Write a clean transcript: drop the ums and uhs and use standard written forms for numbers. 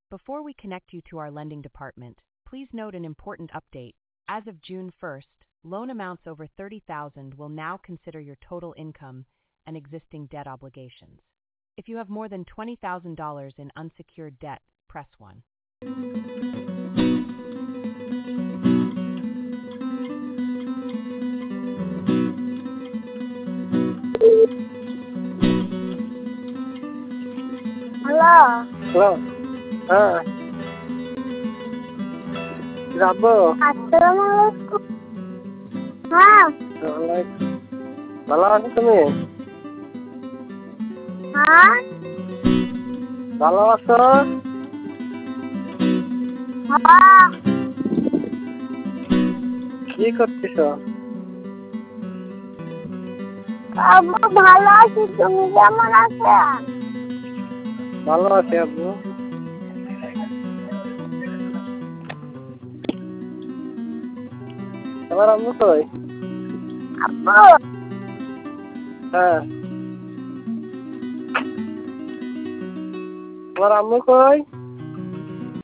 Before we connect you to our lending department, please note an important update. As of June 1st, loan amounts over $30,000 will now consider your total income and existing debt obligations. If you have more than $20,000 in unsecured debt, press 1. Hello. Hello. যাবো আসসালামু আলাইকুম। হ্যাঁ। ভালো আছো তুমি? হ্যাঁ। ভালো আছো? হ্যাঁ। কি করতেছো? আব্বু ভালো আছি, তুমি কেমন আছো? ভালো আছি আব্বু। তোমার আম্মু কই? আব্বু হ্যাঁ। তোমার আম্মু কই?